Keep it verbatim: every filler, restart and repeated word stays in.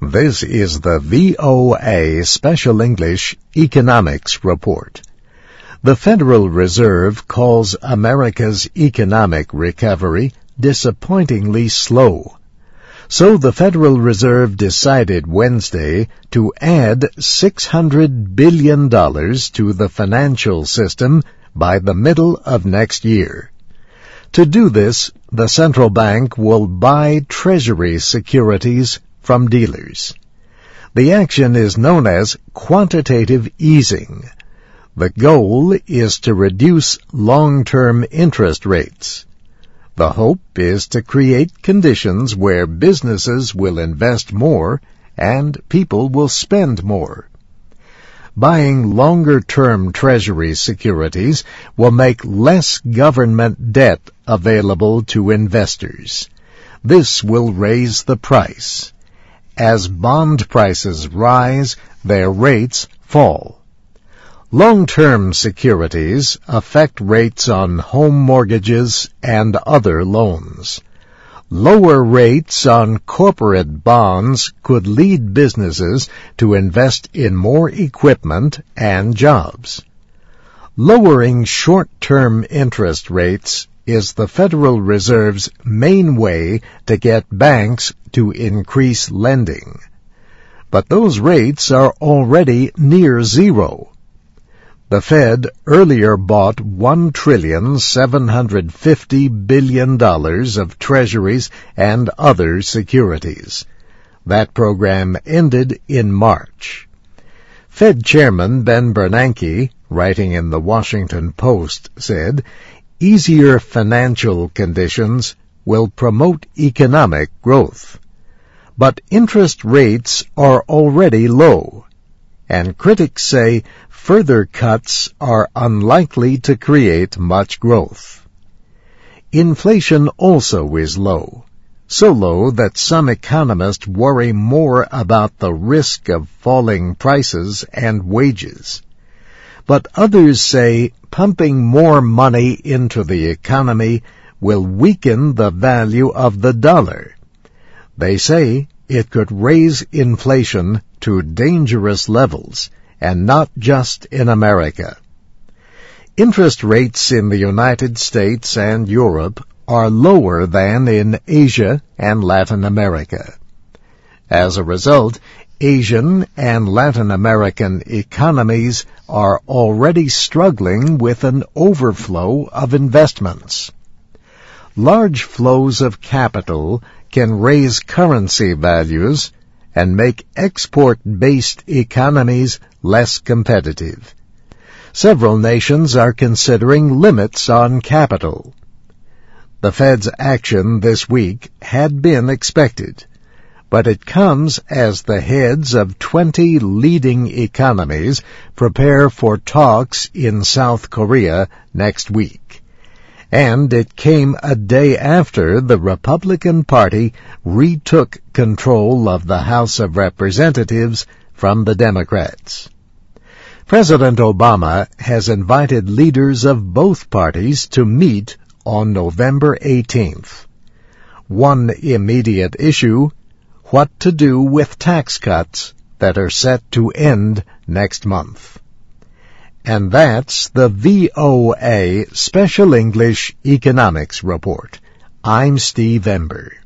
This is the V O A Special English Economics Report. The Federal Reserve calls America's economic recovery disappointingly slow. So the Federal Reserve decided Wednesday to add six hundred billion dollars to the financial system by the middle of next year. To do this, the central bank will buy Treasury securities from dealers. The action is known as quantitative easing. The goal is to reduce long-term interest rates. The hope is to create conditions where businesses will invest more and people will spend more. Buying longer-term Treasury securities will make less government debt available to investors. This will raise the price. As bond prices rise, their rates fall. Long-term securities affect rates on home mortgages and other loans. Lower rates on corporate bonds could lead businesses to invest in more equipment and jobs. Lowering short-term interest rates is the Federal Reserve's main way to get banks to increase lending. But those rates are already near zero. The Fed earlier bought one trillion seven hundred fifty billion dollars of treasuries and other securities. That program ended in March. Fed Chairman Ben Bernanke, writing in the Washington Post, said, "Easier financial conditions will promote economic growth. But interest rates are already low, and critics say further cuts are unlikely to create much growth. Inflation also is low, so low that some economists worry more about the risk of falling prices and wages. But others say pumping more money into the economy will weaken the value of the dollar. They say it could raise inflation to dangerous levels, and not just in America. Interest rates in the United States and Europe are lower than in Asia and Latin America. As a result, Asian and Latin American economies are already struggling with an overflow of investments. Large flows of capital can raise currency values and make export-based economies less competitive. Several nations are considering limits on capital. The Fed's action this week had been expected, but it comes as the heads of twenty leading economies prepare for talks in South Korea next week. And it came a day after the Republican Party retook control of the House of Representatives from the Democrats. President Obama has invited leaders of both parties to meet on November eighteenth. One immediate issue: what to do with tax cuts that are set to end next month. And that's the V O A Special English Economics Report. I'm Steve Ember.